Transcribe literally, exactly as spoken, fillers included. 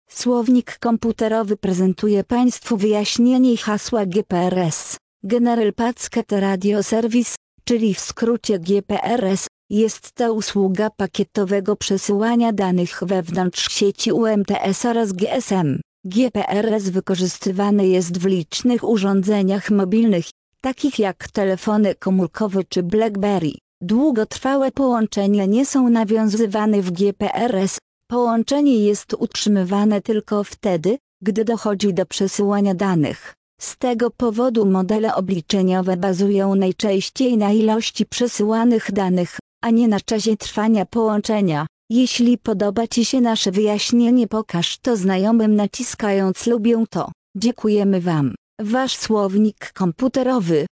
Słownik komputerowy prezentuje Państwu wyjaśnienie hasła G P R S. General Packet Radio Service, czyli w skrócie G P R S, jest to usługa pakietowego przesyłania danych wewnątrz sieci U M T S oraz G S M. G P R S wykorzystywany jest w licznych urządzeniach mobilnych, takich jak telefony komórkowe czy BlackBerry. Długotrwałe połączenia nie są nawiązywane w G P R S. Połączenie jest utrzymywane tylko wtedy, gdy dochodzi do przesyłania danych. Z tego powodu modele obliczeniowe bazują najczęściej na ilości przesyłanych danych, a nie na czasie trwania połączenia. Jeśli podoba Ci się nasze wyjaśnienie, pokaż to znajomym naciskając lubię to. Dziękujemy Wam. Wasz słownik komputerowy.